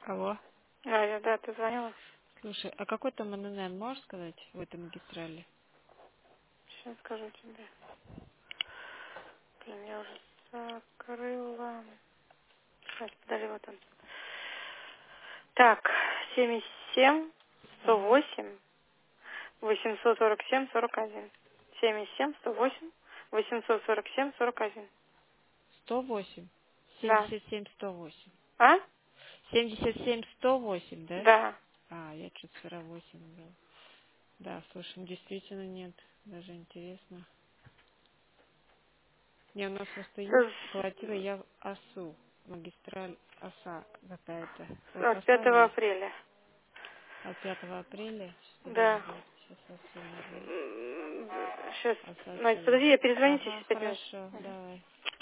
Алло. Да, ты звонила? Слушай, а какой там ННН, можешь сказать, в этой магистрали? Сейчас скажу тебе. Блин, я уже закрыла. Сейчас, подожди, вот он. Так, 77, Ага. 108, 847, 41. 77, 108, 847, 41. 108. Да. 77, 108. А? 77, 108, да? Да. А, я что-то вчера 8 брал. Да, слушай, действительно нет. Даже интересно. Не, у нас просто есть, колотила я в ОСУ. Магистраль ОСА какая-то. Вот От ОСА 5 есть. апреля. От 5 апреля. Сейчас, Да. подожди. Сейчас ОСУ наберу. Сейчас, ОСА Надя, Северо. подожди, я перезвоню тебе Ага, через 5 минут. хорошо, Мгм. давай.